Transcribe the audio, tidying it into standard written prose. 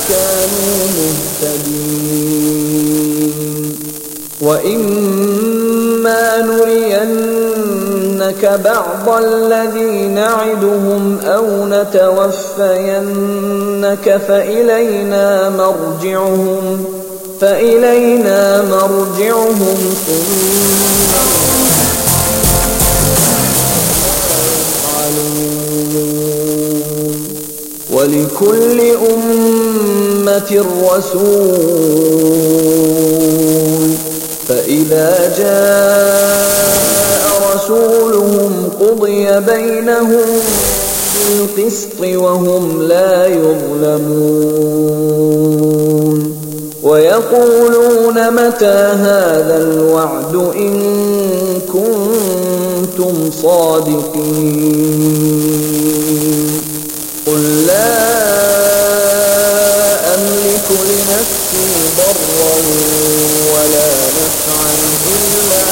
كانوا مهتدين وإما نرينك بعض الذي نعدهم أو نتوفينك فإلينا مرجعهم ثم ولكل أمة رسول فإذا جاء رسولهم قضي بينهم بالقسط وهم لا يظلمون ويقولون متى هذا الوعد إن كنتم صادقين قل لا أملك لنفسي ضرا ولا